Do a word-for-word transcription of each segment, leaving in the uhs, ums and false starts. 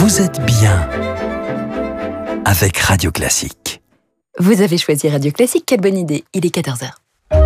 Vous êtes bien avec Radio Classique. Vous avez choisi Radio Classique, quelle bonne idée. Il est quatorze heures.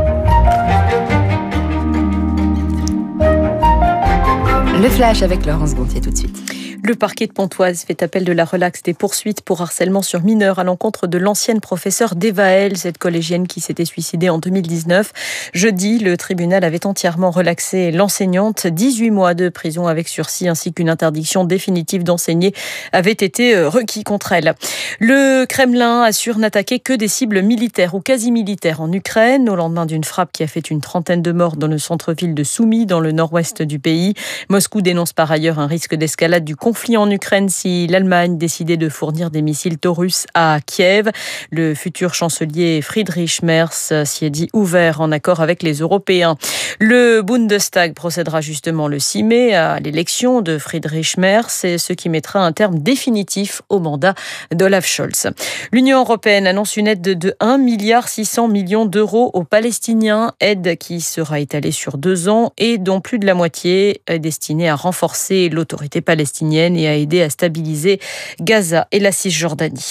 Le flash avec Laurence Gontier tout de suite. Le parquet de Pontoise fait appel de la relaxe des poursuites pour harcèlement sur mineurs à l'encontre de l'ancienne professeure d'Eva L, cette collégienne qui s'était suicidée en deux mille dix-neuf. Jeudi, le tribunal avait entièrement relaxé l'enseignante. dix-huit mois de prison avec sursis ainsi qu'une interdiction définitive d'enseigner avaient été requis contre elle. Le Kremlin assure n'attaquer que des cibles militaires ou quasi-militaires en Ukraine, au lendemain d'une frappe qui a fait une trentaine de morts dans le centre-ville de Soumy, dans le nord-ouest du pays. Moscou dénonce par ailleurs un risque d'escalade du conflit conflit en Ukraine si l'Allemagne décidait de fournir des missiles Taurus à Kiev. Le futur chancelier Friedrich Merz s'y est dit ouvert en accord avec les Européens. Le Bundestag procédera justement le six mai à l'élection de Friedrich Merz, c'est ce qui mettra un terme définitif au mandat d'Olaf Scholz. L'Union européenne annonce une aide de un virgule six milliard d'euros aux Palestiniens, aide qui sera étalée sur deux ans et dont plus de la moitié est destinée à renforcer l'autorité palestinienne et à aider à stabiliser Gaza et la Cisjordanie.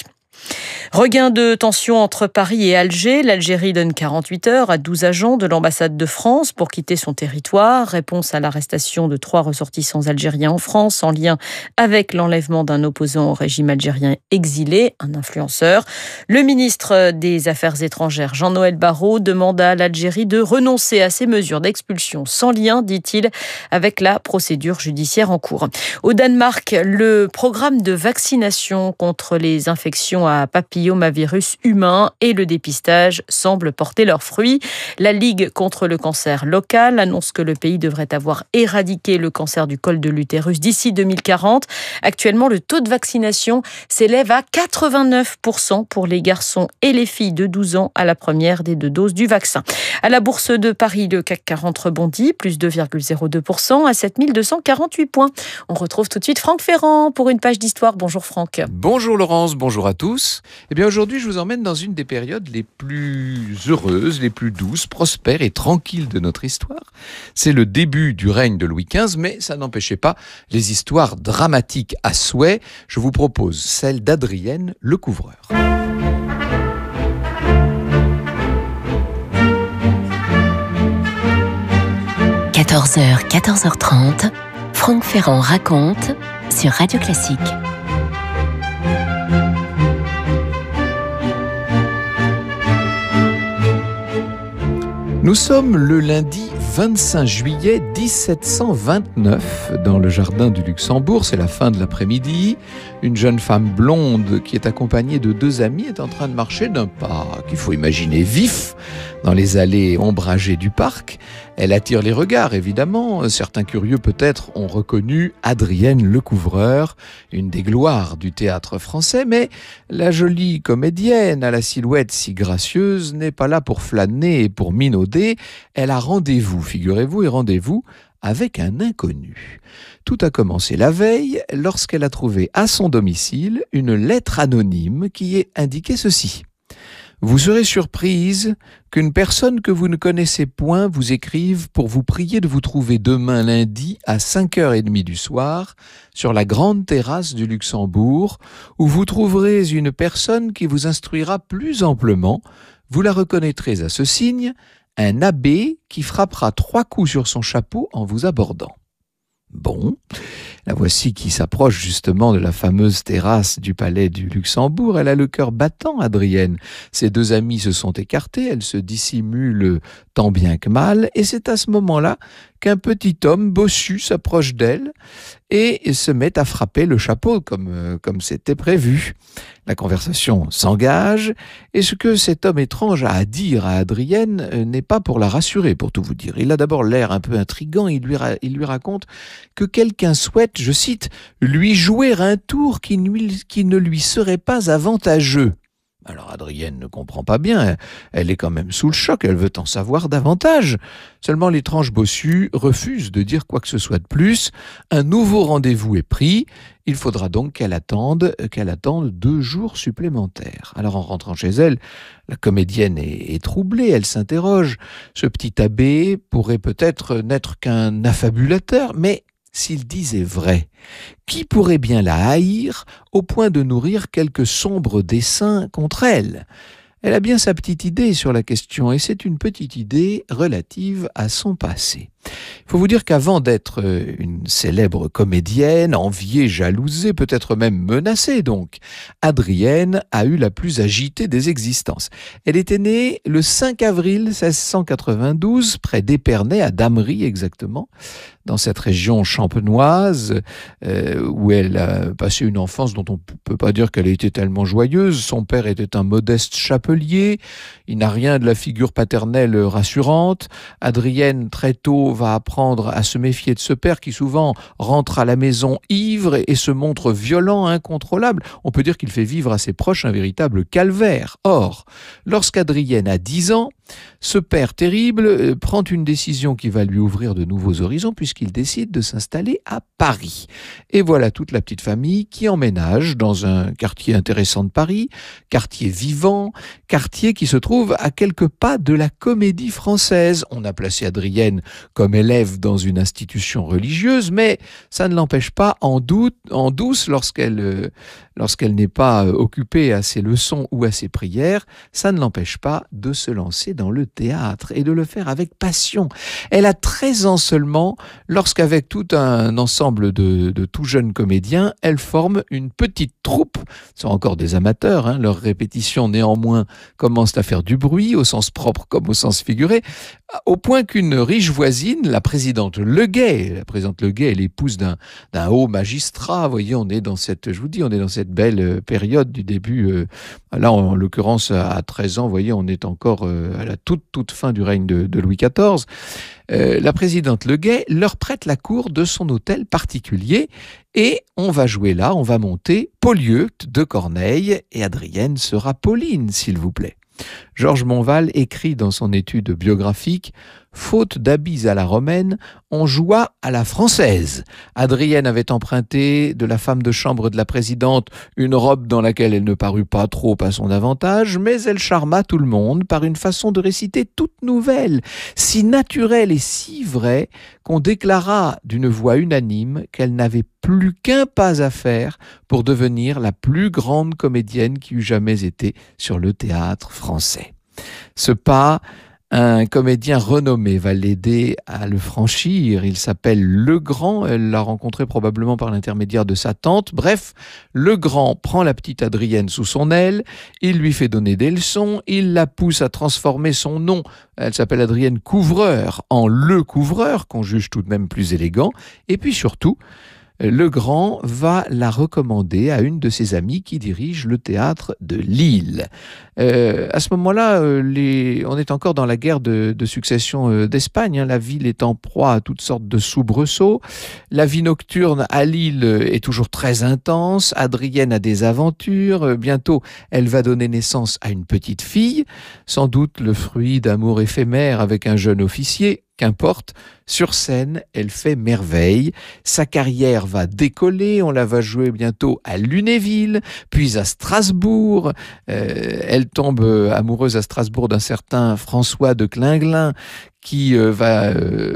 Regain de tension entre Paris et Alger. L'Algérie donne quarante-huit heures à douze agents de l'ambassade de France pour quitter son territoire. Réponse à l'arrestation de trois ressortissants algériens en France en lien avec l'enlèvement d'un opposant au régime algérien exilé, un influenceur. Le ministre des Affaires étrangères, Jean-Noël Barrot, demande à l'Algérie de renoncer à ces mesures d'expulsion sans lien, dit-il, avec la procédure judiciaire en cours. Au Danemark, le programme de vaccination contre les infections à papillomavirus humain et le dépistage semblent porter leurs fruits. La Ligue contre le cancer local annonce que le pays devrait avoir éradiqué le cancer du col de l'utérus d'ici deux mille quarante. Actuellement, le taux de vaccination s'élève à quatre-vingt-neuf pour cent pour les garçons et les filles de douze ans à la première des deux doses du vaccin. À la bourse de Paris, le C A C quarante rebondit, plus deux virgule zéro deux pour cent à sept mille deux cent quarante-huit points. On retrouve tout de suite Franck Ferrand pour une page d'histoire. Bonjour Franck. Bonjour Laurence, bonjour à tous. Eh bien aujourd'hui, je vous emmène dans une des périodes les plus heureuses, les plus douces, prospères et tranquilles de notre histoire. C'est le début du règne de Louis quinze, mais ça n'empêchait pas les histoires dramatiques à souhait. Je vous propose celle d'Adrienne Lecouvreur. quatorze heures, quatorze heures trente, Franck Ferrand raconte sur Radio Classique. Nous sommes le lundi vingt-cinq juillet dix-sept cent vingt-neuf dans le jardin du Luxembourg. C'est la fin de l'après-midi. Une jeune femme blonde qui est accompagnée de deux amis est en train de marcher d'un pas qu'il faut imaginer vif dans les allées ombragées du parc. Elle attire les regards, évidemment. Certains curieux, peut-être, ont reconnu Adrienne Lecouvreur, une des gloires du théâtre français, mais la jolie comédienne à la silhouette si gracieuse n'est pas là pour flâner et pour minauder. Elle a rendez-vous, figurez-vous, et rendez-vous avec un inconnu. Tout a commencé la veille lorsqu'elle a trouvé à son domicile une lettre anonyme qui est indiquée ceci. Vous serez surprise qu'une personne que vous ne connaissez point vous écrive pour vous prier de vous trouver demain lundi à cinq heures trente du soir sur la grande terrasse du Luxembourg où vous trouverez une personne qui vous instruira plus amplement. Vous la reconnaîtrez à ce signe, un abbé qui frappera trois coups sur son chapeau en vous abordant. Bon, la voici qui s'approche justement de la fameuse terrasse du palais du Luxembourg. Elle a le cœur battant, Adrienne. Ses deux amis se sont écartés, elle se dissimule tant bien que mal, et c'est à ce moment-là qu'un petit homme bossu s'approche d'elle et se met à frapper le chapeau comme, comme c'était prévu. La conversation s'engage, et ce que cet homme étrange a à dire à Adrienne n'est pas pour la rassurer, pour tout vous dire. Il a d'abord l'air un peu intriguant, il lui, ra- il lui raconte que quelqu'un souhaite, je cite, « lui jouer un tour qui, lui, qui ne lui serait pas avantageux ». Alors Adrienne ne comprend pas bien, elle est quand même sous le choc, elle veut en savoir davantage. Seulement l'étrange bossu refuse de dire quoi que ce soit de plus. Un nouveau rendez-vous est pris, il faudra donc qu'elle attende, qu'elle attende deux jours supplémentaires. Alors en rentrant chez elle, la comédienne est, est troublée, elle s'interroge. Ce petit abbé pourrait peut-être n'être qu'un affabulateur, mais s'il disait vrai? Qui pourrait bien la haïr au point de nourrir quelques sombres desseins contre elle? Elle a bien sa petite idée sur la question, et c'est une petite idée relative à son passé. Il faut vous dire qu'avant d'être une célèbre comédienne, enviée, jalousée, peut-être même menacée donc, Adrienne a eu la plus agitée des existences. Elle était née le cinq avril seize cent quatre-vingt-douze, près d'Épernay, à Damery exactement, dans cette région champenoise, euh, où elle a passé une enfance dont on ne peut pas dire qu'elle a été tellement joyeuse. Son père était un modeste chapelier, il n'a rien de la figure paternelle rassurante. Adrienne, très tôt, va apprendre à se méfier de ce père qui souvent rentre à la maison ivre et se montre violent, incontrôlable. On peut dire qu'il fait vivre à ses proches un véritable calvaire. Or, lorsqu'Adrienne a dix ans, ce père terrible prend une décision qui va lui ouvrir de nouveaux horizons puisqu'il décide de s'installer à Paris. Et voilà toute la petite famille qui emménage dans un quartier intéressant de Paris, quartier vivant, quartier qui se trouve à quelques pas de la Comédie Française. On a placé Adrienne comme élève dans une institution religieuse, mais ça ne l'empêche pas en, doute, en douce lorsqu'elle, euh, lorsqu'elle n'est pas occupée à ses leçons ou à ses prières, ça ne l'empêche pas de se lancer dans le théâtre et de le faire avec passion. Elle a treize ans seulement lorsqu'avec tout un ensemble de, de tout jeunes comédiens, elle forme une petite troupe. Ce sont encore des amateurs, hein, leurs répétitions néanmoins commencent à faire du bruit, au sens propre comme au sens figuré, au point qu'une riche voisine, la présidente Leguet, la présidente Leguet est l'épouse d'un, d'un haut magistrat, vous voyez, on est dans cette, je vous dis, on est dans cette belle période du début, euh, là en l'occurrence à treize ans, vous voyez, on est encore euh, à la toute, toute fin du règne de, de Louis quatorze. Euh, la présidente Leguet leur prête la cour de son hôtel particulier et on va jouer là, on va monter Polyeucte de Corneille et Adrienne sera Pauline, s'il vous plaît. Georges Monval écrit dans son étude biographique « Faute d'habits à la romaine, on joua à la française. Adrienne avait emprunté de la femme de chambre de la présidente une robe dans laquelle elle ne parut pas trop à son avantage, mais elle charma tout le monde par une façon de réciter toute nouvelle, si naturelle et si vraie qu'on déclara d'une voix unanime qu'elle n'avait plus qu'un pas à faire pour devenir la plus grande comédienne qui eût jamais été sur le théâtre français. » Ce pas, un comédien renommé va l'aider à le franchir. Il s'appelle Legrand. Elle l'a rencontré probablement par l'intermédiaire de sa tante. Bref, Legrand prend la petite Adrienne sous son aile. Il lui fait donner des leçons. Il la pousse à transformer son nom. Elle s'appelle Adrienne Couvreur en Le Couvreur, qu'on juge tout de même plus élégant. Et puis surtout, Legrand va la recommander à une de ses amies qui dirige le théâtre de Lille. Euh, à ce moment-là, euh, les... on est encore dans la guerre de, de succession euh, d'Espagne. Hein. La ville est en proie à toutes sortes de soubresauts. La vie nocturne à Lille est toujours très intense. Adrienne a des aventures. Euh, bientôt, elle va donner naissance à une petite fille, sans doute le fruit d'amour éphémère avec un jeune officier. Qu'importe, sur scène, elle fait merveille. Sa carrière va décoller, on la va jouer bientôt à Lunéville, puis à Strasbourg. Euh, elle tombe amoureuse à Strasbourg d'un certain François de Klinglin, qui euh, va euh,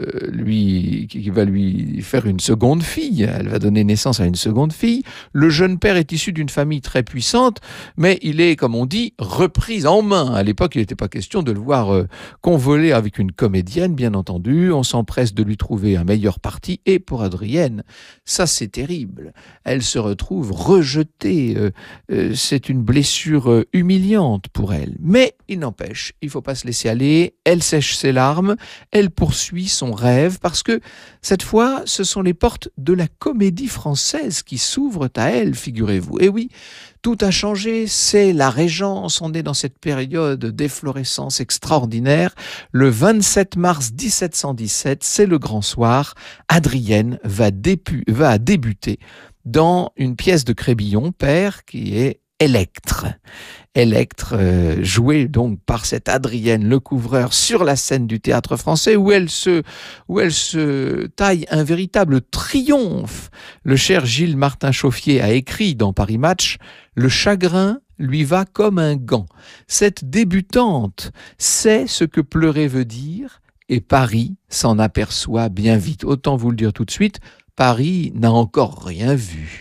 lui qui va lui faire une seconde fille. Elle va donner naissance à une seconde fille. Le jeune père est issu d'une famille très puissante, mais il est, comme on dit, repris en main. À l'époque, il n'était pas question de le voir euh, convoler avec une comédienne, bien entendu. On s'empresse de lui trouver un meilleur parti. Et pour Adrienne, ça c'est terrible. Elle se retrouve rejetée. Euh, euh, c'est une blessure euh, humiliante pour elle. Mais il n'empêche, il ne faut pas se laisser aller. Elle sèche ses larmes. Elle poursuit son rêve parce que cette fois, ce sont les portes de la Comédie Française qui s'ouvrent à elle, figurez-vous. Et oui, tout a changé, c'est la Régence, on est dans cette période d'efflorescence extraordinaire. Le vingt-sept mars dix-sept cent dix-sept, c'est le grand soir, Adrienne va, dépu- va débuter dans une pièce de Crébillon, père, qui est Électre. Électre, euh, jouée donc par cette Adrienne Lecouvreur sur la scène du théâtre français où elle se, où elle se taille un véritable triomphe. Le cher Gilles Martin Chauffier a écrit dans Paris Match « Le chagrin lui va comme un gant ». Cette débutante sait ce que pleurer veut dire et Paris s'en aperçoit bien vite. Autant vous le dire tout de suite, Paris n'a encore rien vu.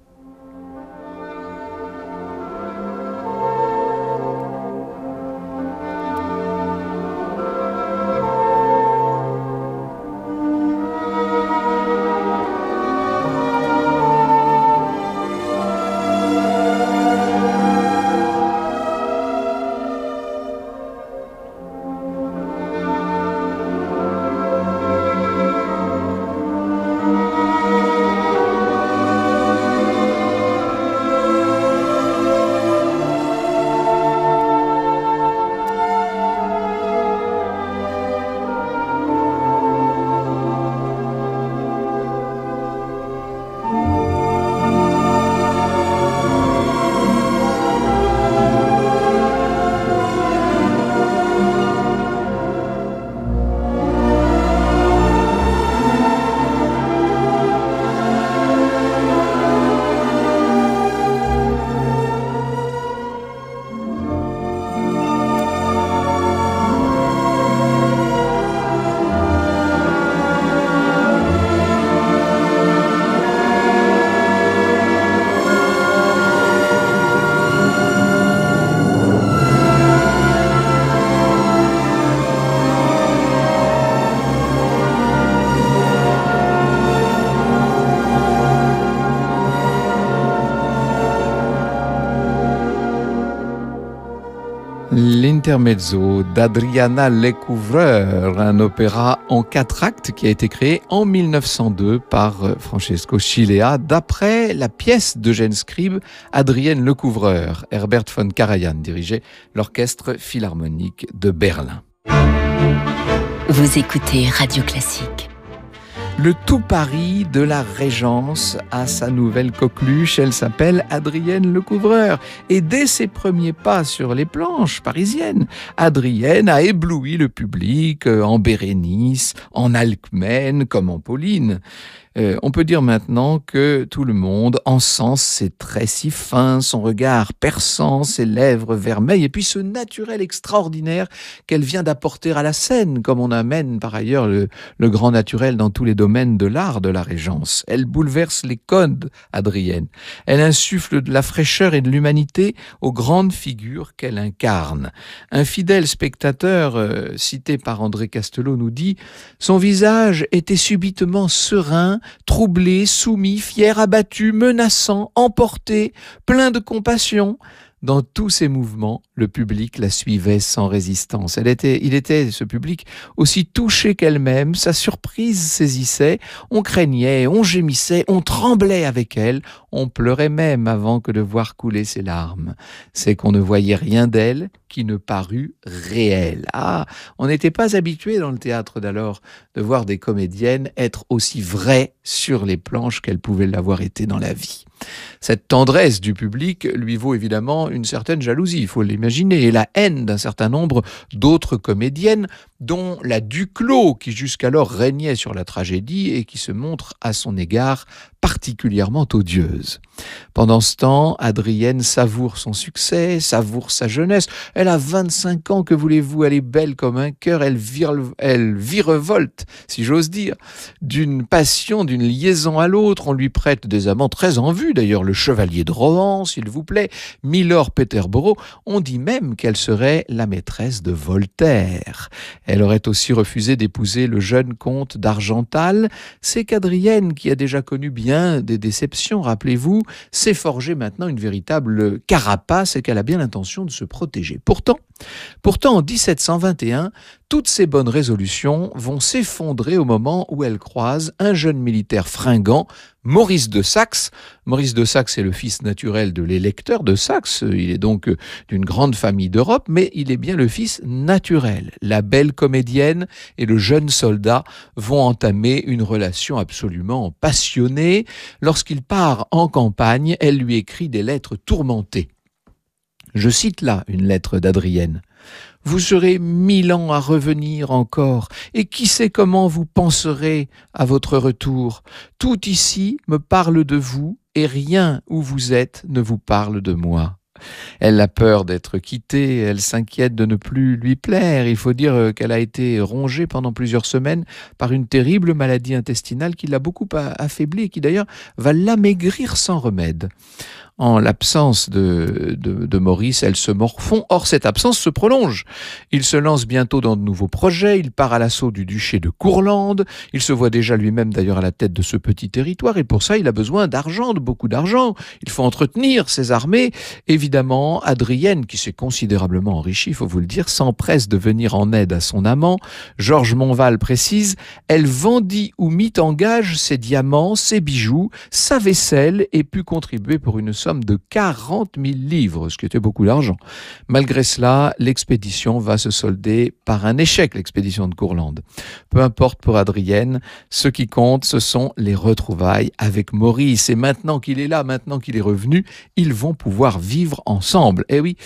L'intermezzo d'Adriana Lecouvreur, un opéra en quatre actes qui a été créé en mille neuf cent deux par Francesco Cilea d'après la pièce d'Eugène Scribe, Adrienne Lecouvreur. Herbert von Karajan dirigeait l'Orchestre Philharmonique de Berlin. Vous écoutez Radio Classique. Le tout Paris de la Régence a sa nouvelle coqueluche, elle s'appelle Adrienne Lecouvreur. Et dès ses premiers pas sur les planches parisiennes, Adrienne a ébloui le public en Bérénice, en Alcmène comme en Pauline. Euh, on peut dire maintenant que tout le monde encense ses traits si fins, son regard perçant, ses lèvres vermeilles, et puis ce naturel extraordinaire qu'elle vient d'apporter à la scène, comme on amène par ailleurs le, le grand naturel dans tous les domaines de l'art de la Régence. Elle bouleverse les codes, Adrienne. Elle insuffle de la fraîcheur et de l'humanité aux grandes figures qu'elle incarne. Un fidèle spectateur, euh, cité par André Castelot, nous dit « Son visage était subitement serein, troublé, soumis, fier, abattu, menaçant, emporté, plein de compassion. Dans tous ses mouvements, le public la suivait sans résistance. Elle était, il était, ce public, aussi touché qu'elle-même. Sa surprise saisissait. On craignait, on gémissait, on tremblait avec elle. On pleurait même avant que de voir couler ses larmes. C'est qu'on ne voyait rien d'elle qui ne parut réel. Ah, on n'était pas habitué dans le théâtre d'alors de voir des comédiennes être aussi vraies sur les planches qu'elles pouvaient l'avoir été dans la vie. Cette tendresse du public lui vaut évidemment une certaine jalousie, il faut l'imaginer, et la haine d'un certain nombre d'autres comédiennes, dont la Duclos, qui jusqu'alors régnait sur la tragédie et qui se montre à son égard particulièrement odieuse. Pendant ce temps, Adrienne savoure son succès, savoure sa jeunesse. Elle a vingt-cinq ans, que voulez-vous, elle est belle comme un cœur, elle, vire, elle virevolte, si j'ose dire, d'une passion, d'une liaison à l'autre. On lui prête des amants très en vue, d'ailleurs le chevalier de Rohan, s'il vous plaît, Milord Peterborough. On dit même qu'elle serait la maîtresse de Voltaire. Elle aurait aussi refusé d'épouser le jeune comte d'Argental. C'est qu'Adrienne, qui a déjà connu bien des déceptions, rappelez-vous, s'est forgée maintenant une véritable carapace et qu'elle a bien l'intention de se protéger. Pourtant, pourtant, en dix-sept cent vingt et un, toutes ces bonnes résolutions vont s'effondrer au moment où elle croise un jeune militaire fringant, Maurice de Saxe. Maurice de Saxe est le fils naturel de l'électeur de Saxe, il est donc d'une grande famille d'Europe, mais il est bien le fils naturel. La belle comédienne et le jeune soldat vont entamer une relation absolument passionnée. Lorsqu'il part en campagne, elle lui écrit des lettres tourmentées. Je cite là une lettre d'Adrienne. « Vous serez mille ans à revenir encore, et qui sait comment vous penserez à votre retour. Tout ici me parle de vous, et rien où vous êtes ne vous parle de moi. Elle a peur d'être quittée, elle s'inquiète de ne plus lui plaire. Il faut dire qu'elle a été rongée pendant plusieurs semaines par une terrible maladie intestinale qui l'a beaucoup affaiblie et qui d'ailleurs va l'amaigrir sans remède. En l'absence de, de, de Maurice, elle se morfond. Or, cette absence se prolonge. Il se lance bientôt dans de nouveaux projets. Il part à l'assaut du duché de Courlande. Il se voit déjà lui-même d'ailleurs à la tête de ce petit territoire. Et pour ça, il a besoin d'argent, de beaucoup d'argent. Il faut entretenir ses armées. Évidemment, Adrienne, qui s'est considérablement enrichie, il faut vous le dire, s'empresse de venir en aide à son amant. Georges Monval précise, elle vendit ou mit en gage ses diamants, ses bijoux, sa vaisselle et put contribuer pour une somme de quarante mille livres, ce qui était beaucoup d'argent. Malgré cela, l'expédition va se solder par un échec, l'expédition de Courlande. Peu importe pour Adrienne, ce qui compte, ce sont les retrouvailles avec Maurice. Et maintenant qu'il est là, maintenant qu'il est revenu, ils vont pouvoir vivre ensemble. Eh oui.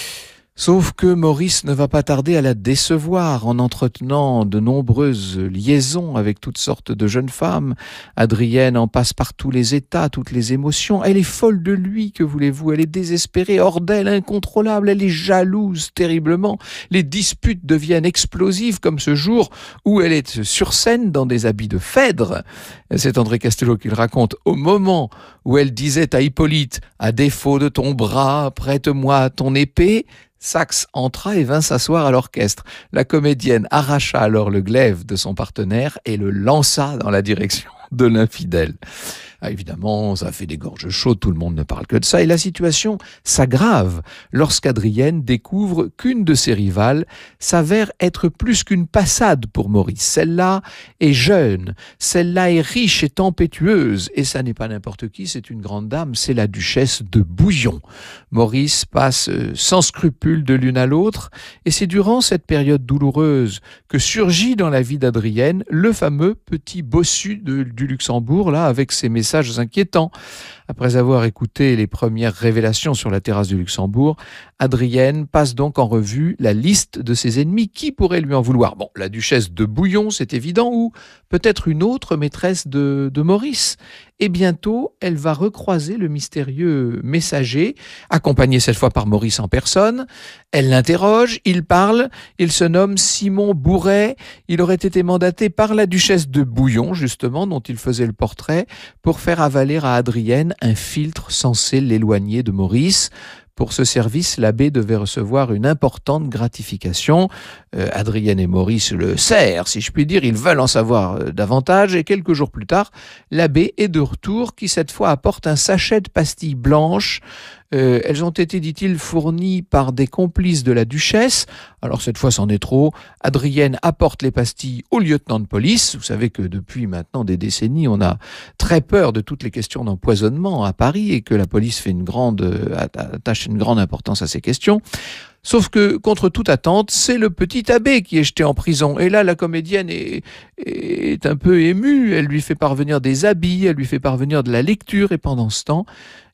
Sauf que Maurice ne va pas tarder à la décevoir en entretenant de nombreuses liaisons avec toutes sortes de jeunes femmes. Adrienne en passe par tous les états, toutes les émotions. Elle est folle de lui, que voulez-vous? Elle est désespérée, hors d'elle, incontrôlable. Elle est jalouse terriblement. Les disputes deviennent explosives, comme ce jour où elle est sur scène dans des habits de Phèdre. C'est André Castelot qui le raconte. Au moment où elle disait à Hippolyte « À défaut de ton bras, prête-moi ton épée », Saxe entra et vint s'asseoir à l'orchestre. La comédienne arracha alors le glaive de son partenaire et le lança dans la direction de l'infidèle. Ah, évidemment, ça fait des gorges chaudes, tout le monde ne parle que de ça, et la situation s'aggrave lorsqu'Adrienne découvre qu'une de ses rivales s'avère être plus qu'une passade pour Maurice. Celle-là est jeune, celle-là est riche et tempétueuse, et ça n'est pas n'importe qui, c'est une grande dame, c'est la duchesse de Bouillon. Maurice passe sans scrupule de l'une à l'autre, et c'est durant cette période douloureuse que surgit dans la vie d'Adrienne le fameux petit bossu de, du Luxembourg, là, avec ses messages inquiétants. Après avoir écouté les premières révélations sur la terrasse du Luxembourg, Adrienne passe donc en revue la liste de ses ennemis. Qui pourrait lui en vouloir? Bon, la duchesse de Bouillon, c'est évident, ou peut-être une autre maîtresse de, de Maurice. Et bientôt, elle va recroiser le mystérieux messager, accompagné cette fois par Maurice en personne. Elle l'interroge, il parle, il se nomme Simon Bourret. Il aurait été mandaté par la duchesse de Bouillon, justement, dont il faisait le portrait, pour faire avaler à Adrienne un filtre censé l'éloigner de Maurice. Pour ce service, l'abbé devait recevoir une importante gratification. Euh, Adrienne et Maurice le serrent, si je puis dire, ils veulent en savoir euh, davantage. Et quelques jours plus tard, l'abbé est de retour, qui cette fois apporte un sachet de pastilles blanches. Euh, elles ont été, dit-il, fournies par des complices de la duchesse. Alors cette fois, c'en est trop. Adrienne apporte les pastilles au lieutenant de police. Vous savez que depuis maintenant des décennies, on a très peur de toutes les questions d'empoisonnement à Paris et que la police fait une grande, attache une grande importance à ces questions. Sauf que, contre toute attente, c'est le petit abbé qui est jeté en prison. Et là, la comédienne est, est un peu émue. Elle lui fait parvenir des habits, elle lui fait parvenir de la lecture. Et pendant ce temps,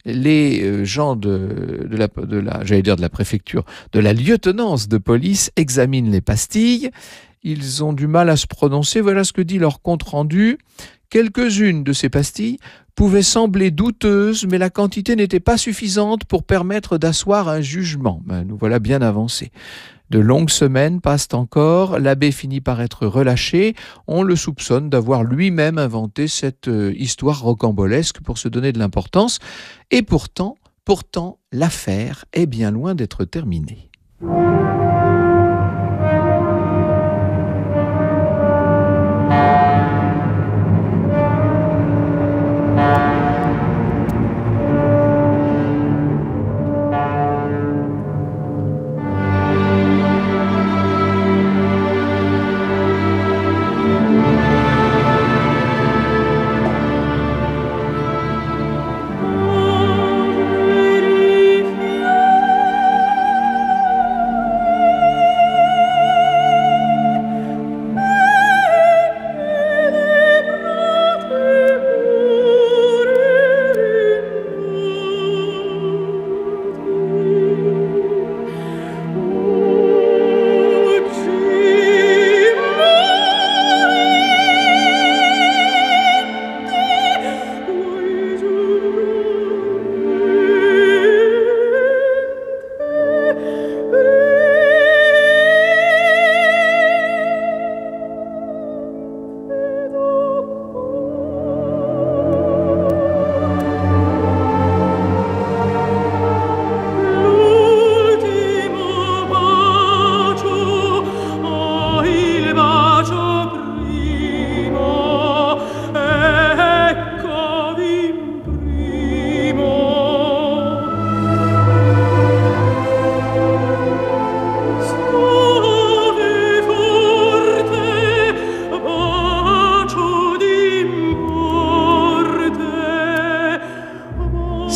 les gens de, de, la, de la, j'allais dire de la préfecture, de la lieutenance de police examinent les pastilles. Ils ont du mal à se prononcer. Voilà ce que dit leur compte-rendu. Quelques-unes de ces pastilles pouvaient sembler douteuses, mais la quantité n'était pas suffisante pour permettre d'asseoir un jugement. Ben, nous voilà bien avancés. De longues semaines passent encore, l'abbé finit par être relâché. On le soupçonne d'avoir lui-même inventé cette euh, histoire rocambolesque pour se donner de l'importance. Et pourtant, pourtant, l'affaire est bien loin d'être terminée.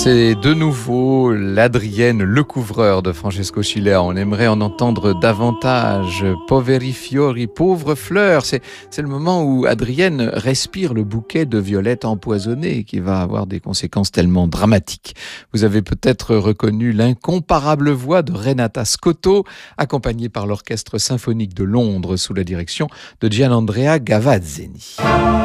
C'est de nouveau l'Adrienne Le Couvreur de Francesco Scilla. On aimerait en entendre davantage. Poveri fiori, pauvres fleurs. C'est, c'est le moment où Adrienne respire le bouquet de violettes empoisonnées qui va avoir des conséquences tellement dramatiques. Vous avez peut-être reconnu l'incomparable voix de Renata Scotto, accompagnée par l'Orchestre symphonique de Londres sous la direction de Gianandrea Gavazzeni.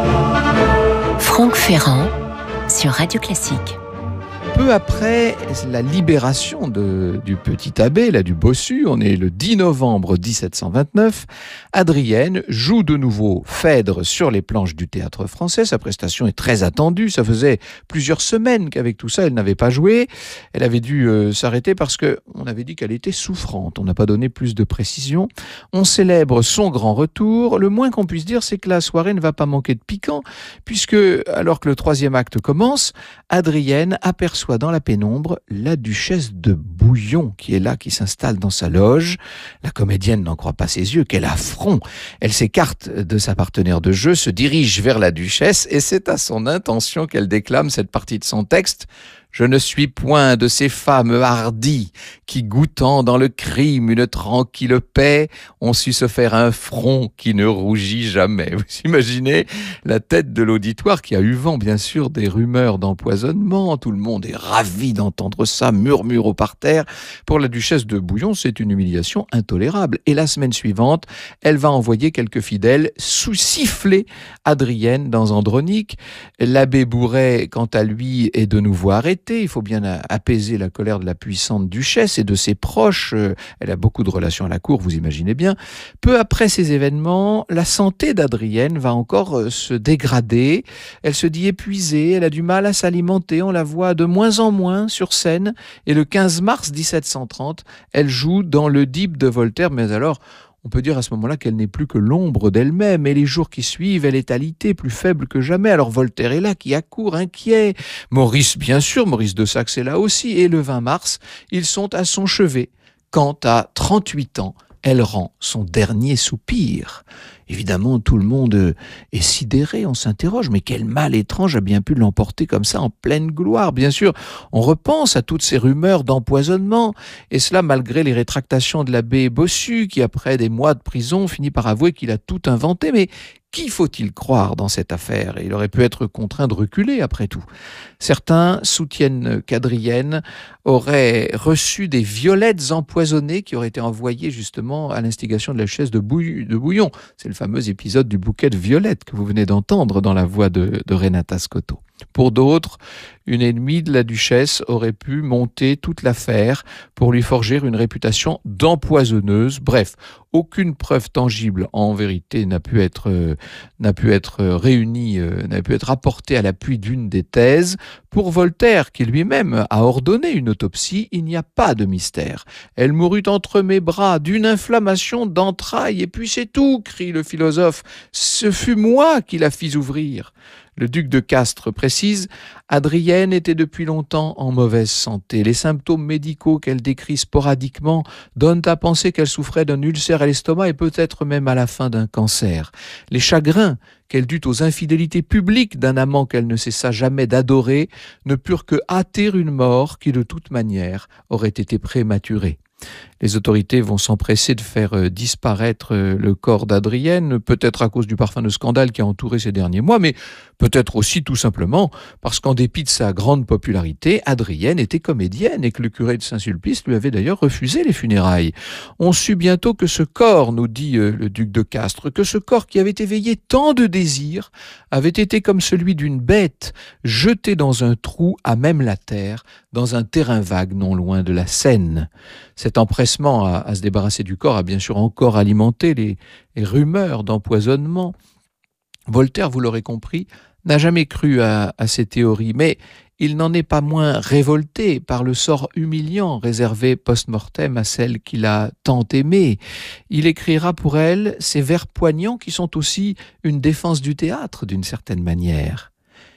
Franck Ferrand sur Radio Classique. Peu après la libération de, du petit abbé, là, du bossu, on est le dix novembre dix-sept cent vingt-neuf, Adrienne joue de nouveau Phèdre sur les planches du théâtre français. Sa prestation est très attendue, ça faisait plusieurs semaines qu'avec tout ça, elle n'avait pas joué. Elle avait dû euh, s'arrêter parce qu'on avait dit qu'elle était souffrante, on n'a pas donné plus de précision. On célèbre son grand retour, le moins qu'on puisse dire, c'est que la soirée ne va pas manquer de piquant, puisque, alors que le troisième acte commence, Adrienne aperçoit dans la pénombre la duchesse de Bouillon qui est là, qui s'installe dans sa loge. La comédienne n'en croit pas ses yeux, quel affront! Elle s'écarte de sa partenaire de jeu, se dirige vers la duchesse et c'est à son intention qu'elle déclame cette partie de son texte. Je ne suis point de ces femmes hardies qui, goûtant dans le crime une tranquille paix, ont su se faire un front qui ne rougit jamais. Vous imaginez la tête de l'auditoire qui a eu vent, bien sûr, des rumeurs d'empoisonnement. Tout le monde est ravi d'entendre ça, murmure au parterre. Pour la duchesse de Bouillon, c'est une humiliation intolérable. Et la semaine suivante, elle va envoyer quelques fidèles sous-siffler Adrienne dans Andronique. L'abbé Bourret, quant à lui, est de nouveau arrêté. Il faut bien apaiser la colère de la puissante duchesse et de ses proches. Elle a beaucoup de relations à la cour, vous imaginez bien. Peu après ces événements, la santé d'Adrienne va encore se dégrader. Elle se dit épuisée, elle a du mal à s'alimenter, on la voit de moins en moins sur scène. Et le quinze mars dix-sept cent trente, elle joue dans l'Oedipe de Voltaire, mais alors... on peut dire à ce moment-là qu'elle n'est plus que l'ombre d'elle-même. Et les jours qui suivent, elle est alitée, plus faible que jamais. Alors Voltaire est là, qui accourt, inquiet. Maurice, bien sûr, Maurice de Saxe est là aussi. Et le vingt mars, ils sont à son chevet. Quand, à trente-huit ans, elle rend son dernier soupir. Évidemment, tout le monde est sidéré, on s'interroge, mais quel mal étrange a bien pu l'emporter comme ça en pleine gloire? Bien sûr, on repense à toutes ces rumeurs d'empoisonnement, et cela malgré les rétractations de l'abbé Bossu, qui après des mois de prison finit par avouer qu'il a tout inventé. Mais qui faut-il croire dans cette affaire? Il aurait pu être contraint de reculer après tout. Certains soutiennent qu'Adrienne aurait reçu des violettes empoisonnées qui auraient été envoyées justement à l'instigation de la duchesse de, Bouy- de Bouillon. C'est le fameux épisode du bouquet de violettes que vous venez d'entendre dans la voix de, de Renata Scotto. Pour d'autres, une ennemie de la duchesse aurait pu monter toute l'affaire pour lui forger une réputation d'empoisonneuse. Bref, aucune preuve tangible en vérité n'a pu être, euh, n'a pu être réunie, euh, n'a pu être apportée à l'appui d'une des thèses. Pour Voltaire, qui lui-même a ordonné une autopsie, il n'y a pas de mystère. Elle mourut entre mes bras d'une inflammation d'entrailles, et puis c'est tout, crie le philosophe. Ce fut moi qui la fis ouvrir. Le duc de Castres précise, Adrienne était depuis longtemps en mauvaise santé. Les symptômes médicaux qu'elle décrit sporadiquement donnent à penser qu'elle souffrait d'un ulcère à l'estomac et peut-être même à la fin d'un cancer. Les chagrins qu'elle dut aux infidélités publiques d'un amant qu'elle ne cessa jamais d'adorer ne purent que hâter une mort qui de toute manière aurait été prématurée. Les autorités vont s'empresser de faire disparaître le corps d'Adrienne, peut-être à cause du parfum de scandale qui a entouré ces derniers mois, mais peut-être aussi tout simplement parce qu'en dépit de sa grande popularité, Adrienne était comédienne et que le curé de Saint-Sulpice lui avait d'ailleurs refusé les funérailles. On sut bientôt que ce corps, nous dit le duc de Castres, que ce corps qui avait éveillé tant de désirs avait été comme celui d'une bête jetée dans un trou à même la terre, dans un terrain vague non loin de la Seine. Cet empressement à, à se débarrasser du corps a bien sûr encore alimenté les, les rumeurs d'empoisonnement. Voltaire, vous l'aurez compris, n'a jamais cru à, à ces théories, mais il n'en est pas moins révolté par le sort humiliant réservé post-mortem à celle qu'il a tant aimée. Il écrira pour elle ces vers poignants qui sont aussi une défense du théâtre d'une certaine manière.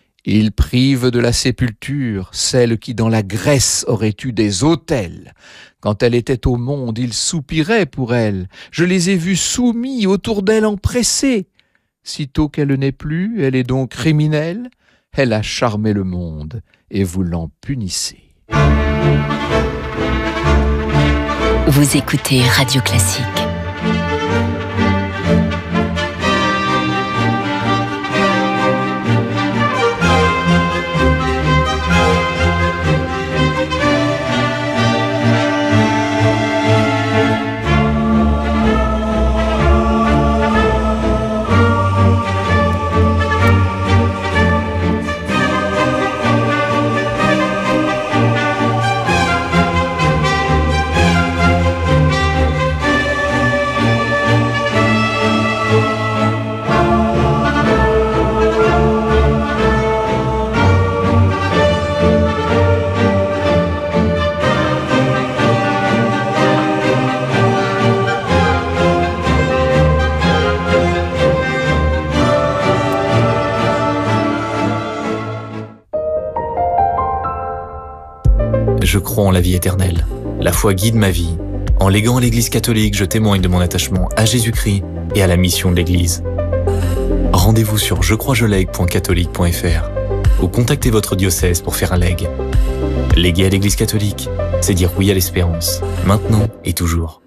Il prive de la sépulture celle qui dans la Grèce aurait eu des autels. Quand elle était au monde, il soupirait pour elle. Je les ai vus soumis autour d'elle empressés. Sitôt qu'elle n'est plus, elle est donc criminelle. elle a charmé le monde, et vous l'en punissez. Vous écoutez Radio Classique. Je crois en la vie éternelle. La foi guide ma vie. En léguant à l'Église catholique, je témoigne de mon attachement à Jésus-Christ et à la mission de l'Église. Rendez-vous sur je crois je lègue point catholique point f r ou contactez votre diocèse pour faire un legs. Léguer à l'Église catholique, c'est dire oui à l'espérance, maintenant et toujours.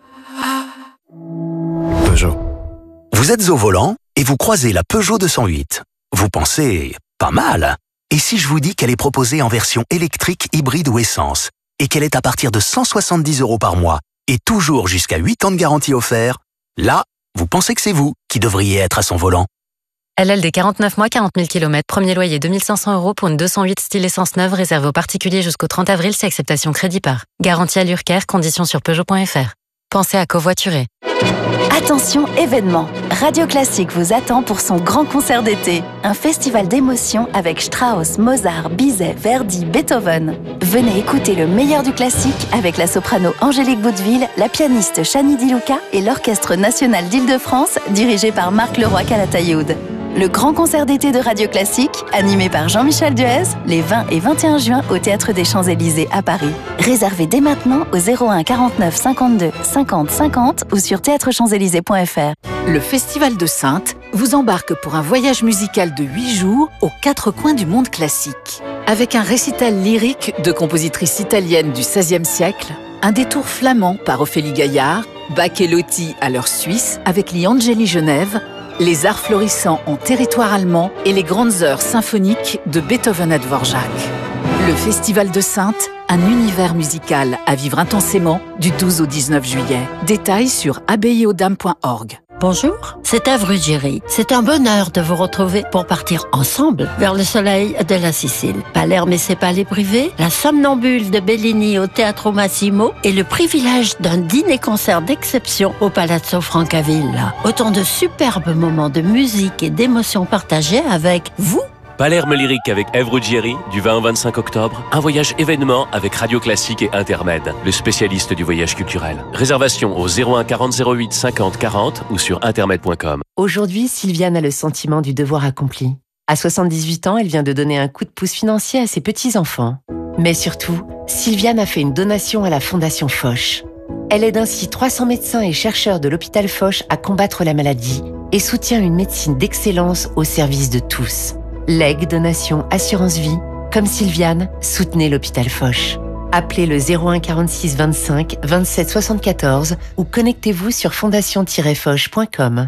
Peugeot. Vous êtes au volant et vous croisez la Peugeot deux cent huit. Vous pensez « pas mal ». Et si je vous dis qu'elle est proposée en version électrique, hybride ou essence, et qu'elle est à partir de cent soixante-dix euros par mois, et toujours jusqu'à huit ans de garantie offert, là, vous pensez que c'est vous qui devriez être à son volant. L L D quarante-neuf mois, quarante mille kilomètres, premier loyer deux mille cinq cents euros pour une deux cent huit style essence neuve réservée aux particuliers jusqu'au trente avril, c'est acceptation crédit par. Garantie à l'Urcaire, conditions sur Peugeot point f r. Pensez à covoiturer. Attention événement, Radio Classique vous attend pour son grand concert d'été. Un festival d'émotions avec Strauss, Mozart, Bizet, Verdi, Beethoven. Venez écouter le meilleur du classique avec la soprano Angélique Bouteville, la pianiste Chani Di Luca et l'Orchestre National d'Île-de-France dirigé par Marc Leroy-Calatayud. Le grand concert d'été de Radio Classique, animé par Jean-Michel Duez, les vingt et vingt et un juin au Théâtre des Champs-Élysées à Paris. Réservez dès maintenant au zéro un quarante-neuf cinquante-deux cinquante cinquante ou sur théâtre champs élysées point f r. Le Festival de Saintes vous embarque pour un voyage musical de huit jours aux quatre coins du monde classique. Avec un récital lyrique de compositrices italiennes du seizième siècle, un détour flamand par Ophélie Gaillard, Bach et Lotti à l'heure suisse avec Gli Angeli Genève, les arts florissants en territoire allemand et les grandes heures symphoniques de Beethoven à Dvorak. Le Festival de Saintes, un univers musical à vivre intensément du douze au dix-neuf juillet. Détails sur abbaye aux dames point org. Bonjour, c'est Ève Ruggieri. C'est un bonheur de vous retrouver pour partir ensemble vers le soleil de la Sicile. Palerme et ses palais privés, la somnambule de Bellini au Teatro Massimo et le privilège d'un dîner-concert d'exception au Palazzo Francavilla. Autant de superbes moments de musique et d'émotions partagées avec vous. Palerme lyrique avec Ève Ruggieri, du vingt au vingt-cinq octobre. Un voyage événement avec Radio Classique et Intermed, le spécialiste du voyage culturel. Réservation au zéro un quarante zéro huit cinquante quarante ou sur intermed point com. Aujourd'hui, Sylviane a le sentiment du devoir accompli. À soixante-dix-huit ans, elle vient de donner un coup de pouce financier à ses petits-enfants. Mais surtout, Sylviane a fait une donation à la Fondation Foch. Elle aide ainsi trois cents médecins et chercheurs de l'hôpital Foch à combattre la maladie et soutient une médecine d'excellence au service de tous. Legs, donation, assurance vie. Comme Sylviane, soutenez l'hôpital Foch. Appelez le zéro un quarante-six vingt-cinq vingt-sept soixante-quatorze ou connectez-vous sur fondation tiret foch point com.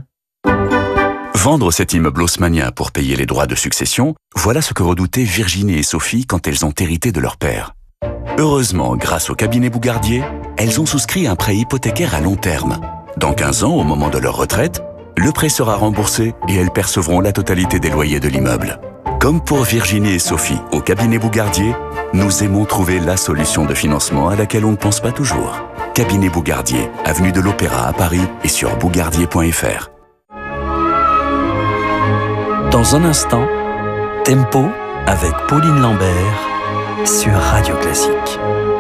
Vendre cet immeuble haussmannien pour payer les droits de succession, voilà ce que redoutaient Virginie et Sophie quand elles ont hérité de leur père. Heureusement, grâce au cabinet Bougardier, elles ont souscrit un prêt hypothécaire à long terme. Dans quinze ans, au moment de leur retraite, le prêt sera remboursé et elles percevront la totalité des loyers de l'immeuble. Comme pour Virginie et Sophie, au cabinet Bougardier, nous aimons trouver la solution de financement à laquelle on ne pense pas toujours. Cabinet Bougardier, avenue de l'Opéra à Paris et sur bougardier point f r. Dans un instant, Tempo avec Pauline Lambert sur Radio Classique.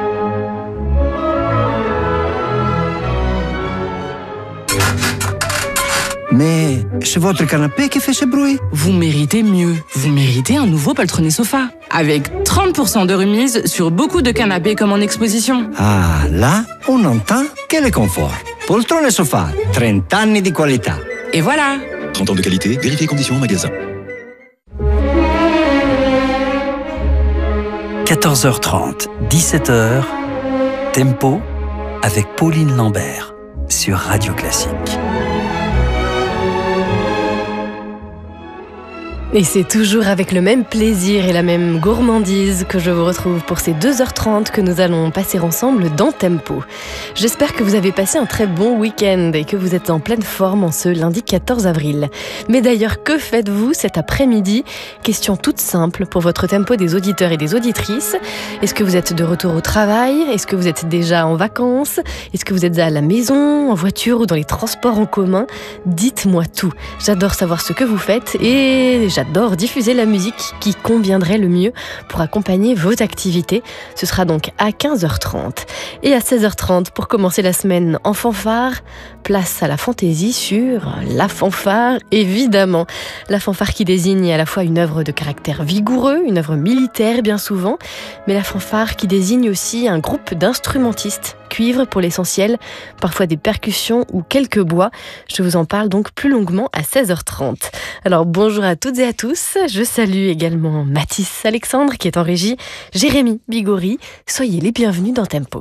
Mais c'est votre canapé qui fait ce bruit. Vous méritez mieux. Vous méritez un nouveau poltronné sofa. Avec trente pour cent de remise sur beaucoup de canapés comme en exposition. Ah, là, on entend quel est confort. Poltronné sofa, trente anni di qualità. Et voilà. trente ans de qualité, vérifiez conditions en magasin. quatorze heures trente, dix-sept heures, Tempo avec Pauline Lambert sur Radio Classique. Et c'est toujours avec le même plaisir et la même gourmandise que je vous retrouve pour ces deux heures trente que nous allons passer ensemble dans Tempo. J'espère que vous avez passé un très bon week-end et que vous êtes en pleine forme en ce lundi quatorze avril. Mais d'ailleurs, que faites-vous cet après-midi? Question toute simple pour votre Tempo des auditeurs et des auditrices. Est-ce que vous êtes de retour au travail? Est-ce que vous êtes déjà en vacances? Est-ce que vous êtes à la maison, en voiture ou dans les transports en commun? Dites-moi tout. J'adore savoir ce que vous faites et j'adore diffuser la musique qui conviendrait le mieux pour accompagner vos activités. Ce sera donc à quinze heures trente. Et à seize heures trente, pour commencer la semaine en fanfare, place à la fantaisie sur la fanfare, évidemment. La fanfare qui désigne à la fois une œuvre de caractère vigoureux, une œuvre militaire bien souvent, mais la fanfare qui désigne aussi un groupe d'instrumentistes, cuivre pour l'essentiel, parfois des percussions ou quelques bois. Je vous en parle donc plus longuement à seize heures trente. Alors bonjour à toutes et à tous, je salue également Mathis Alexandre qui est en régie, Jérémy Bigori, soyez les bienvenus dans Tempo.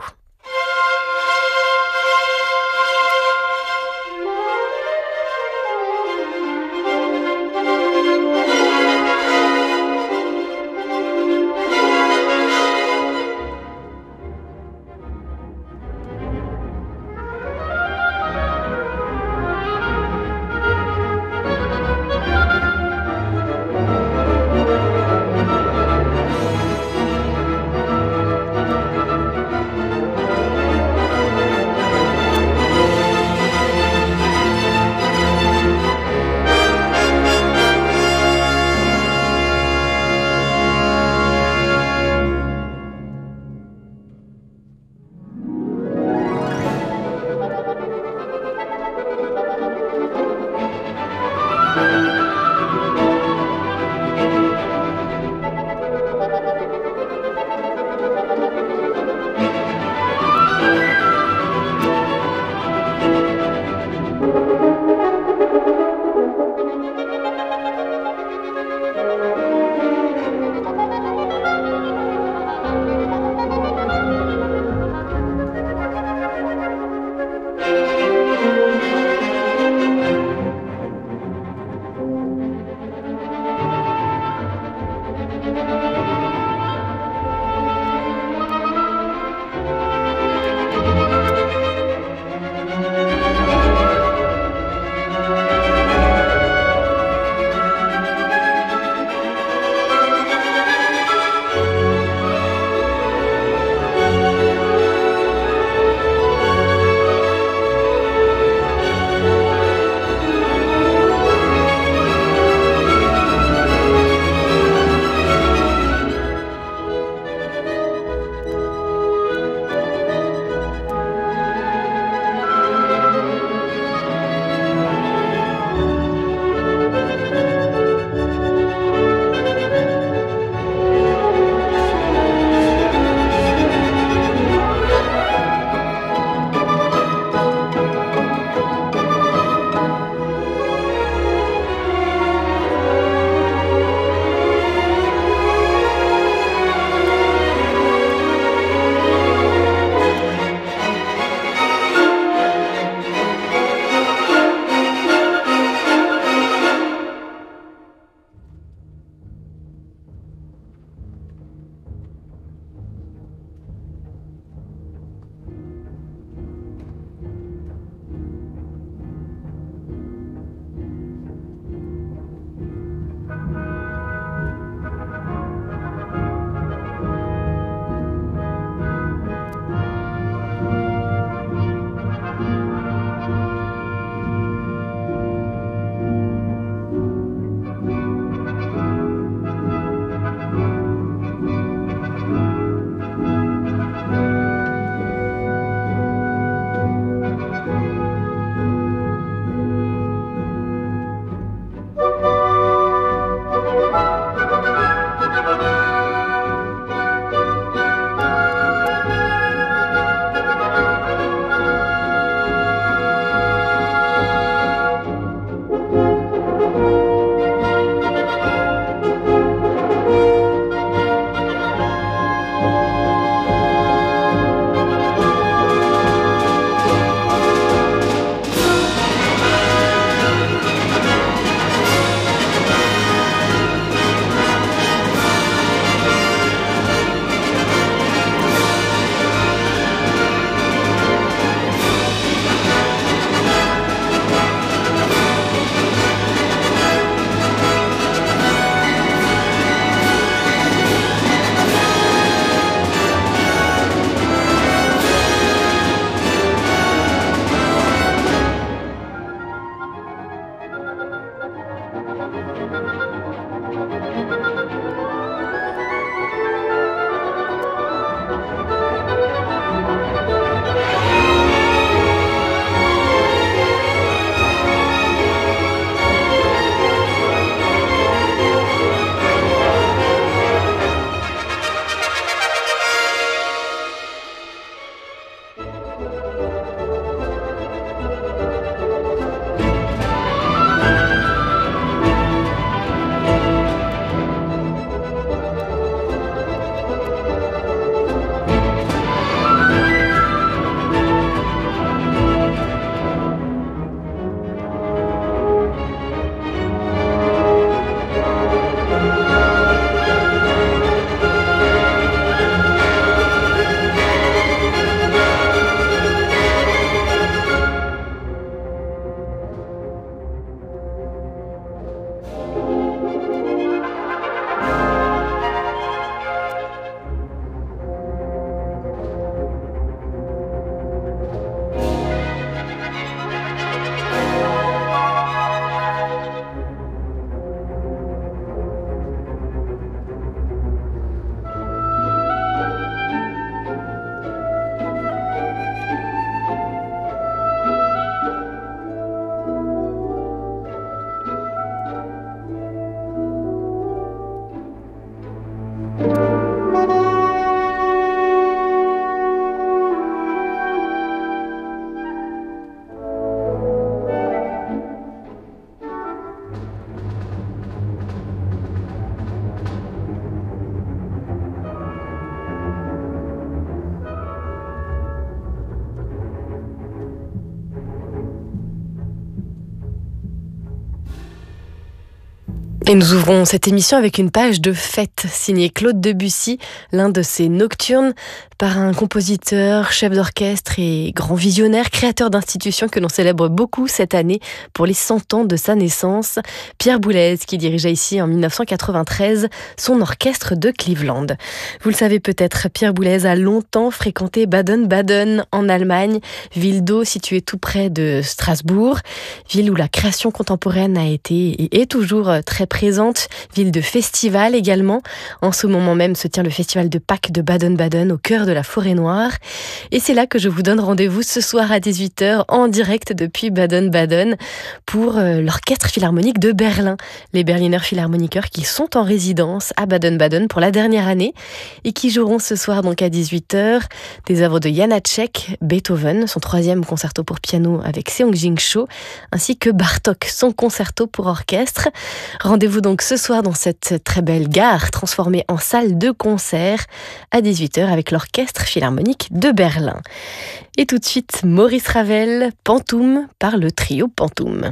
Et nous ouvrons cette émission avec une page de fête signée Claude Debussy, l'un de ses nocturnes par un compositeur, chef d'orchestre et grand visionnaire, créateur d'institutions que l'on célèbre beaucoup cette année pour les cent ans de sa naissance, Pierre Boulez, qui dirigea ici en dix-neuf cent quatre-vingt-treize son orchestre de Cleveland. Vous le savez peut-être, Pierre Boulez a longtemps fréquenté Baden-Baden en Allemagne, ville d'eau située tout près de Strasbourg, ville où la création contemporaine a été et est toujours très présente, ville de festival également. En ce moment même se tient le festival de Pâques de Baden-Baden au cœur de la Forêt Noire. Et c'est là que je vous donne rendez-vous ce soir à dix-huit heures en direct depuis Baden-Baden pour euh, l'Orchestre Philharmonique de Berlin. Les Berliner Philharmoniker qui sont en résidence à Baden-Baden pour la dernière année et qui joueront ce soir donc à dix-huit heures des œuvres de Janáček, Beethoven, son troisième concerto pour piano avec Seong-Jin Cho, ainsi que Bartók, son concerto pour orchestre. Rendez-vous donc ce soir dans cette très belle gare transformée en salle de concert à dix-huit heures avec l'Orchestre Philharmonique de Berlin. Et tout de suite, Maurice Ravel, Pantoum par le trio Pantoum.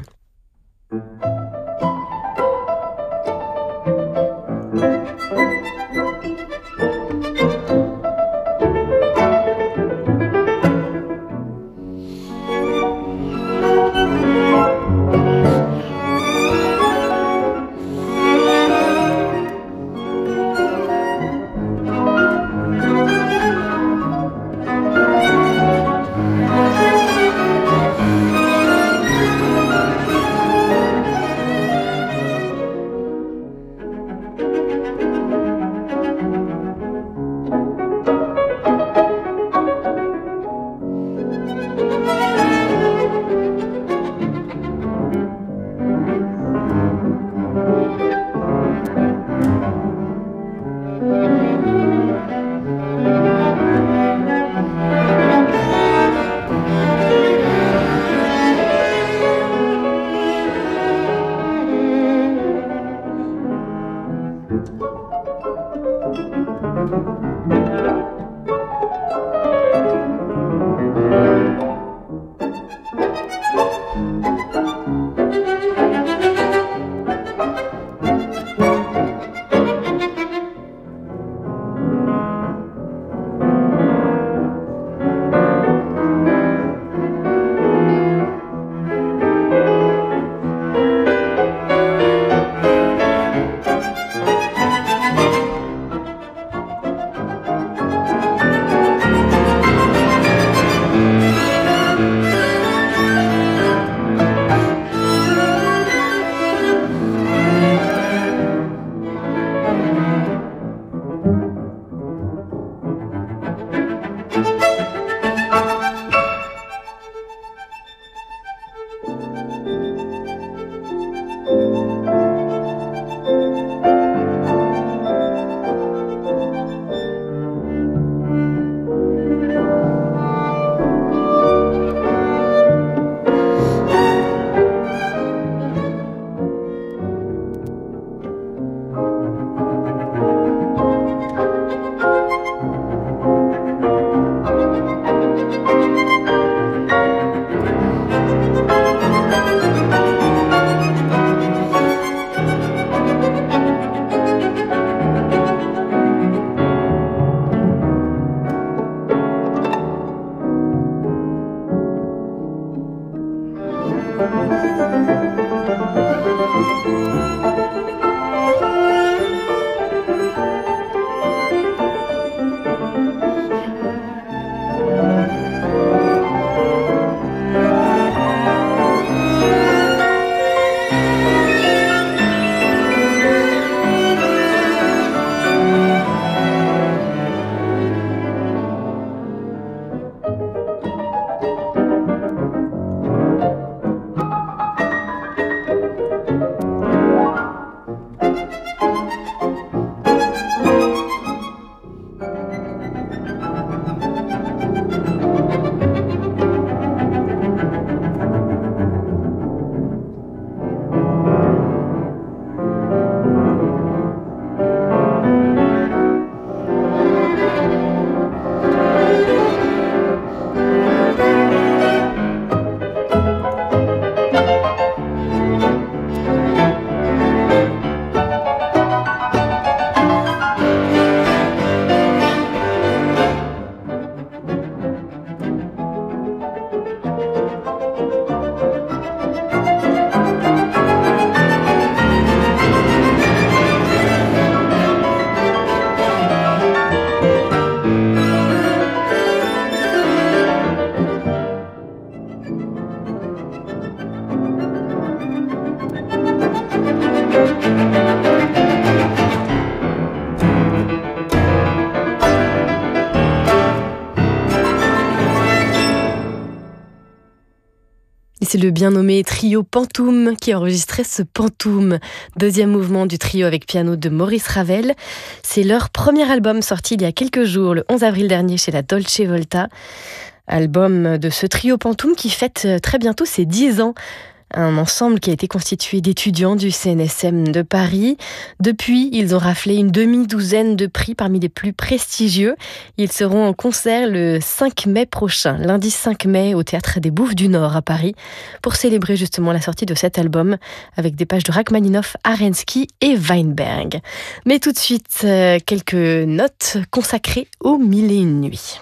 Et c'est le bien nommé trio Pantoum qui a enregistré ce Pantoum, deuxième mouvement du trio avec piano de Maurice Ravel. C'est leur premier album sorti il y a quelques jours, le onze avril dernier chez la Dolce Volta. Album de ce trio Pantoum qui fête très bientôt ses dix ans. Un ensemble qui a été constitué d'étudiants du C N S M de Paris. Depuis, ils ont raflé une demi-douzaine de prix parmi les plus prestigieux. Ils seront en concert le cinq mai prochain, lundi cinq mai, au Théâtre des Bouffes du Nord à Paris, pour célébrer justement la sortie de cet album avec des pages de Rachmaninoff, Arensky et Weinberg. Mais tout de suite, euh, quelques notes consacrées aux mille et une nuits.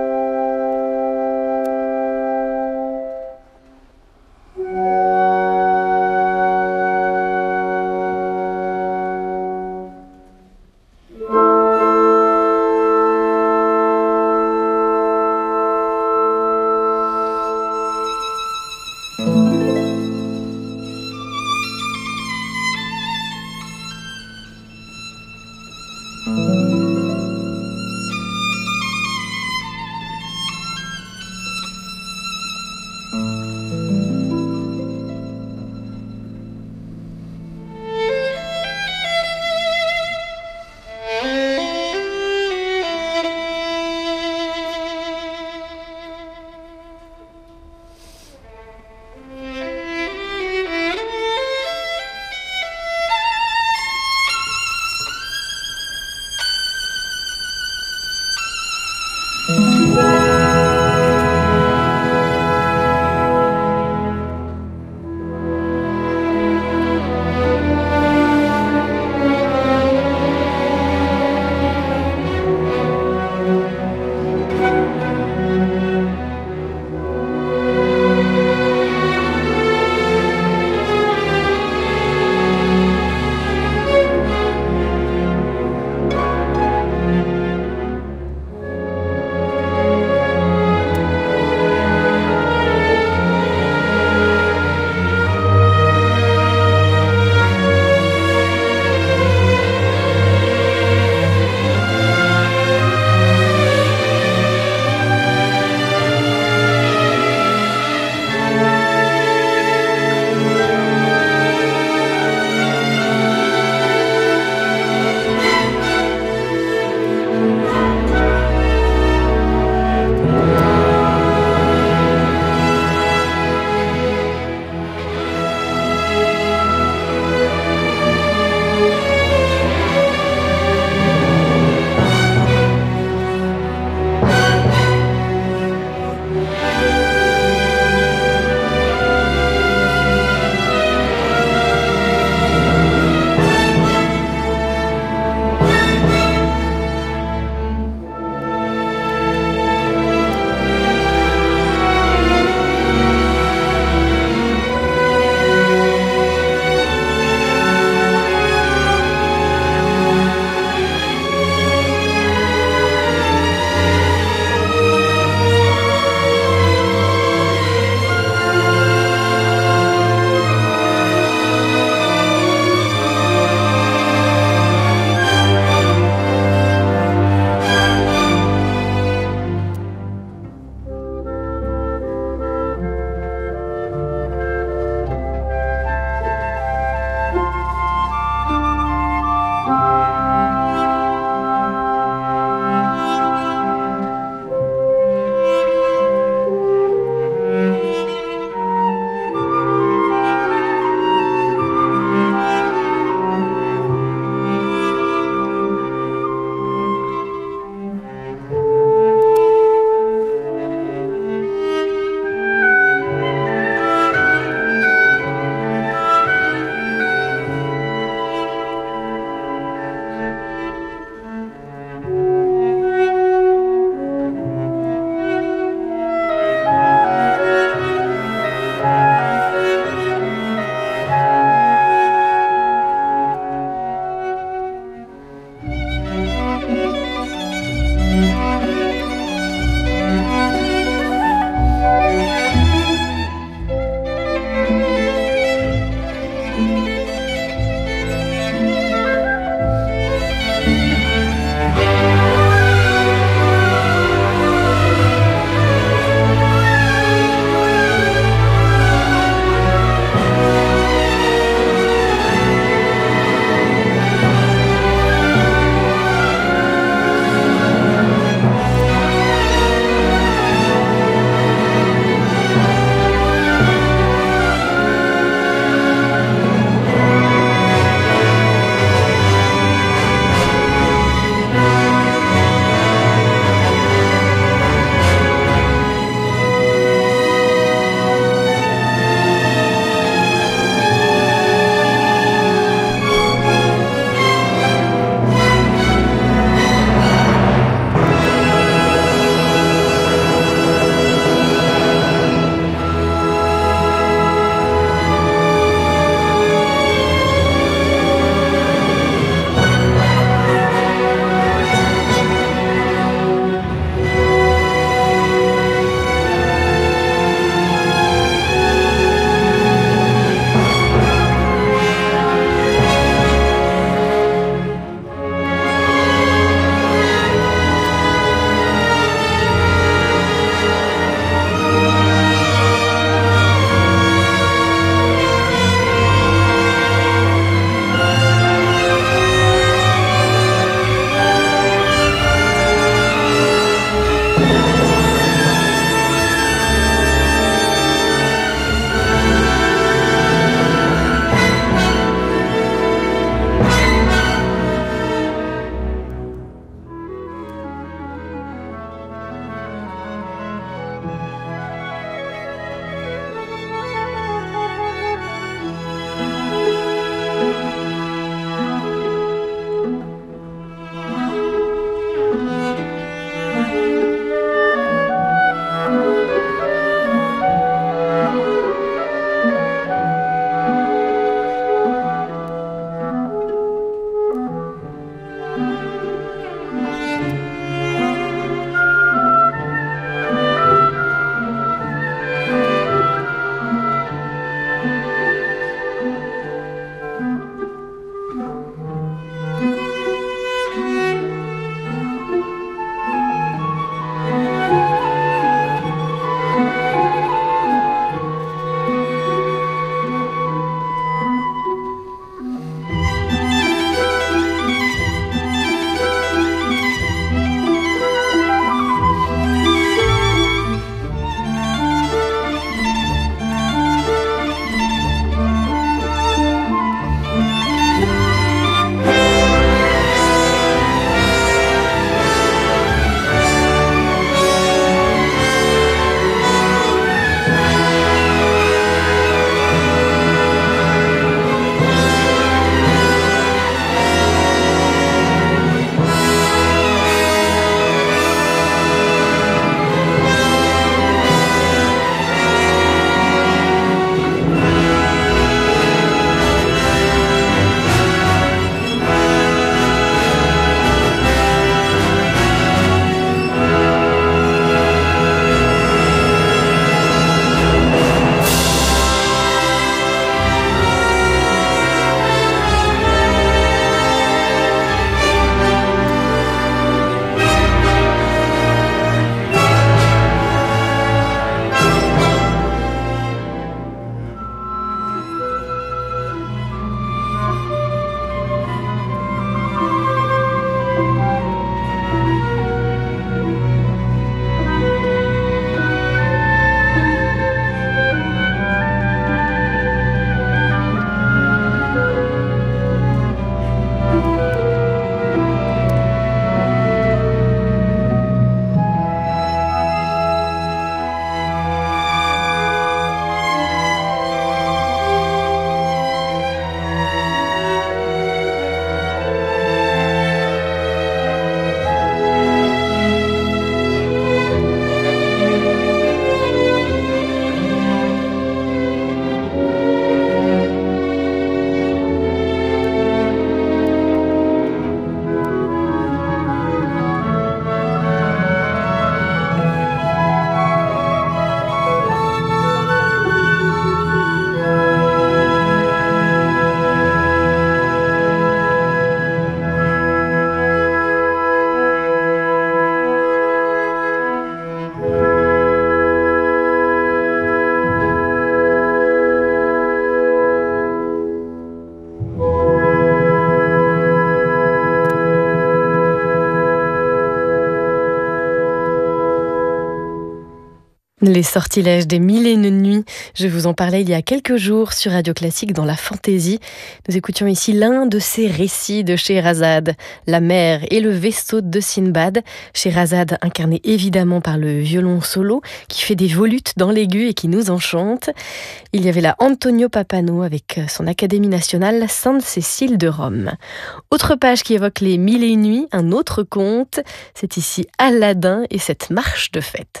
Les sortilèges des mille et une nuits, je vous en parlais il y a quelques jours sur Radio Classique dans la fantaisie. Nous écoutions ici l'un de ces récits de Scheherazade, la mer et le vaisseau de Sinbad. Scheherazade incarnée évidemment par le violon solo qui fait des volutes dans l'aigu et qui nous enchante. Il y avait là Antonio Pappano avec son Académie nationale Sainte-Cécile de Rome. Autre page qui évoque les mille et une nuits, un autre conte. C'est ici Aladdin et cette marche de fête.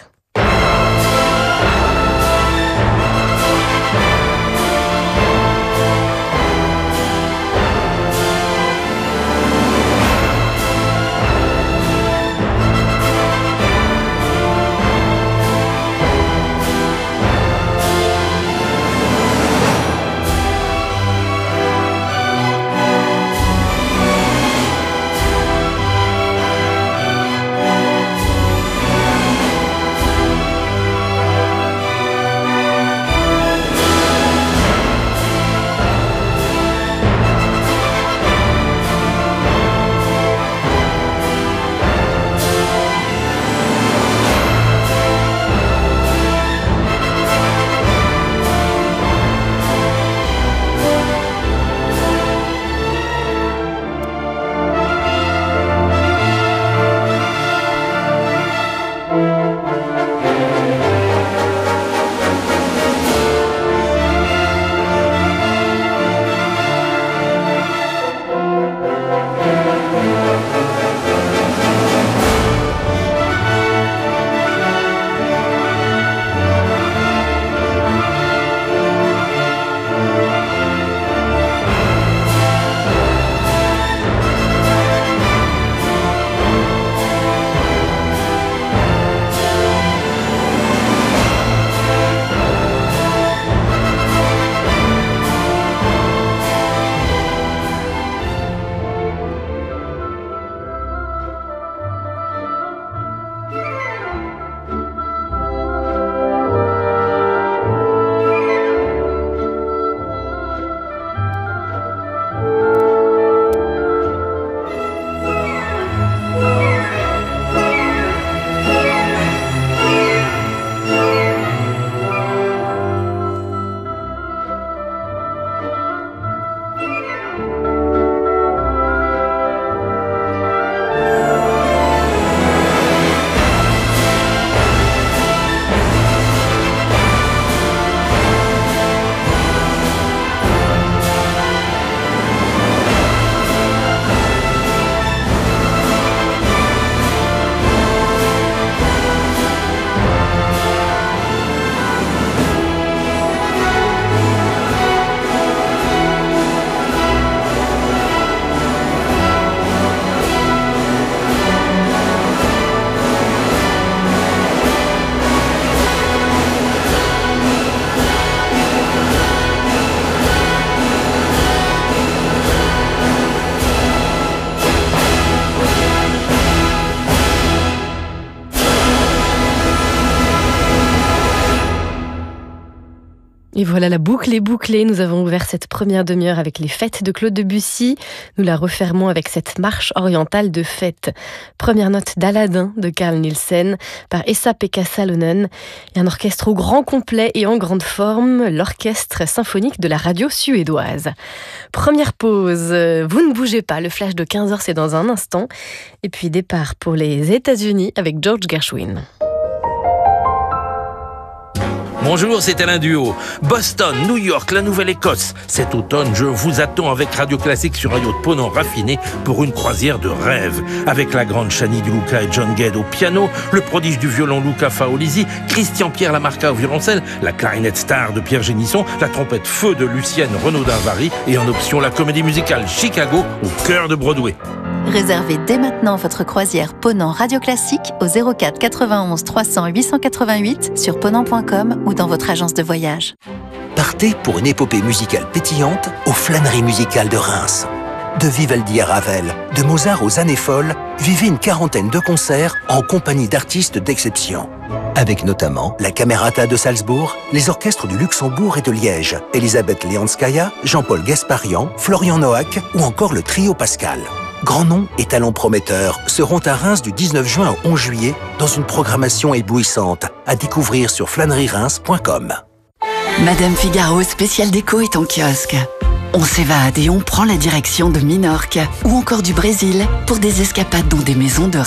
Et voilà, la boucle est bouclée. Nous avons ouvert cette première demi-heure avec les fêtes de Claude Debussy. Nous la refermons avec cette marche orientale de fête. Première note d'Aladdin de Carl Nielsen par Esa-Pekka Salonen. Et un orchestre au grand complet et en grande forme, l'orchestre symphonique de la radio suédoise. Première pause, vous ne bougez pas, le flash de quinze heures c'est dans un instant. Et puis départ pour les États-Unis avec George Gershwin. Bonjour, c'est Alain Duhaut. Boston, New York, la Nouvelle-Écosse. Cet automne, je vous attends avec Radio Classique sur un yacht Ponant raffiné pour une croisière de rêve. Avec la grande Chani Di Luca et John Gedd au piano, le prodige du violon Luca Faolisi, Christian-Pierre Lamarca au violoncelle, la clarinette star de Pierre Génisson, la trompette feu de Lucienne Renaudin-Vary et en option la comédie musicale Chicago au cœur de Broadway. Réservez dès maintenant votre croisière Ponant Radio Classique au zéro quatre quatre-vingt-onze trois cents huit cent quatre-vingt-huit sur ponant point com ou dans votre agence de voyage. Partez pour une épopée musicale pétillante aux flâneries musicales de Reims. De Vivaldi à Ravel, de Mozart aux années folles, vivez une quarantaine de concerts en compagnie d'artistes d'exception. Avec notamment la Camerata de Salzbourg, les orchestres du Luxembourg et de Liège, Elisabeth Leonskaya, Jean-Paul Gasparian, Florian Noack ou encore le Trio Pascal. Grands noms et talents prometteurs seront à Reims du dix-neuf juin au onze juillet dans une programmation éblouissante à découvrir sur flânerie reims point com. Madame Figaro spécial déco est en kiosque. On s'évade et on prend la direction de Minorque ou encore du Brésil pour des escapades dans des maisons de